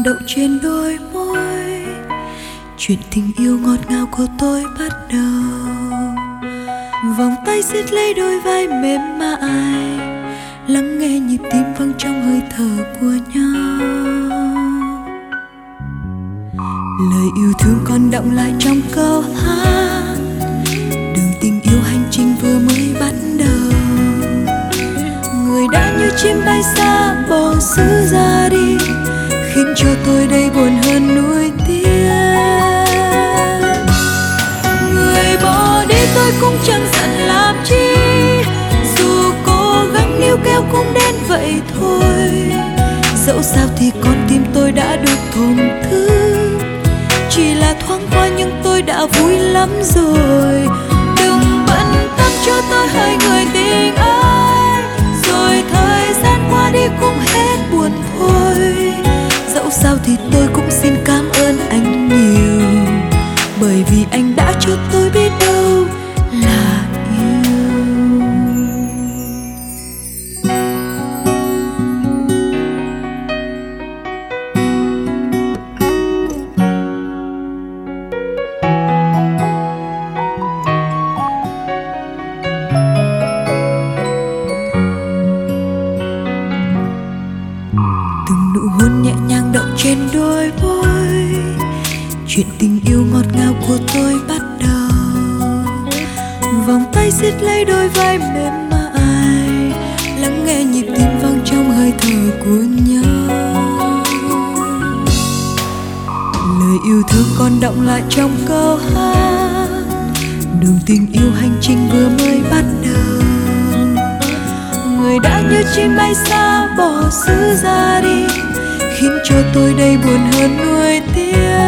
đậu trên đôi môi. Chuyện tình yêu ngọt ngào của tôi bắt đầu. Vòng tay siết lấy đôi vai mềm mại, lắng nghe nhịp tim vang trong hơi thở của nhau. Lời yêu thương còn đọng lại trong câu hát, đường tình yêu hành trình vừa mới bắt đầu. Người đã như chim bay xa bỏ xứ ra đi, khiến cho tôi đây buồn hơn nuối tiếc. Người bỏ đi tôi cũng chẳng giận làm chi, dù cố gắng níu kéo cũng đến vậy thôi. Dẫu sao thì con tim tôi đã được thổn thức, chỉ là thoáng qua nhưng tôi đã vui lắm rồi. Đừng bận tâm cho tôi hỡi người tình ơi, rồi thời gian qua đi cũng hết buồn thôi. Dẫu sao thì tôi cũng xin cảm ơn anh nhiều, bởi vì anh đã cho tôi biết đâu là nhẹ nhàng đậu trên đôi môi. Chuyện tình yêu ngọt ngào của tôi bắt đầu. Vòng tay siết lấy đôi vai mềm mại, lắng nghe nhịp tim vang trong hơi thở của nhau. Lời yêu thương còn đọng lại trong câu hát, đường tình yêu hành trình vừa mới bắt đầu. Người đã như chim bay xa bỏ xứ ra đi, khiến cho tôi đây buồn hơn nuối tiếc.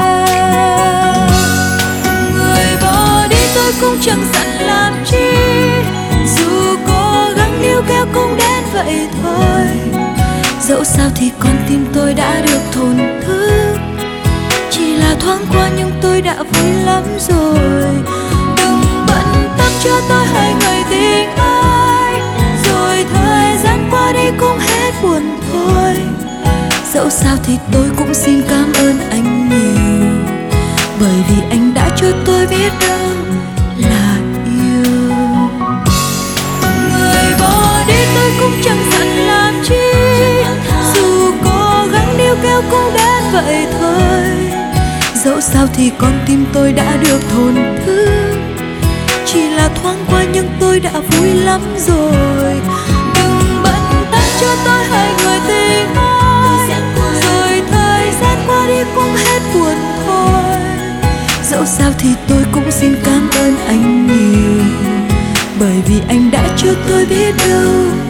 Người bỏ đi tôi cũng chẳng giận làm chi, dù cố gắng níu kéo cũng đến vậy thôi. Dẫu sao thì con tim tôi đã được thổn thức, chỉ là thoáng qua nhưng tôi đã vui lắm rồi. Đừng bận tâm cho tôi hỡi người tình ơi, rồi thời gian qua đi cũng hết buồn thôi. Dẫu sao thì tôi cũng xin cảm ơn anh nhiều, bởi vì anh đã cho tôi biết đâu là yêu. Người bỏ đi tôi cũng chẳng giận làm chi, dù cố gắng níu kéo cũng đến vậy thôi. Dẫu sao thì con tim tôi đã được thổn thức, chỉ là thoáng qua nhưng tôi đã vui lắm rồi. Đừng bận tâm cho tôi hỡi người tình ơi, rồi thời gian qua đi cũng hết buồn thôi. Dẫu sao thì tôi cũng xin cảm ơn anh nhiều, bởi vì anh đã cho tôi biết đâu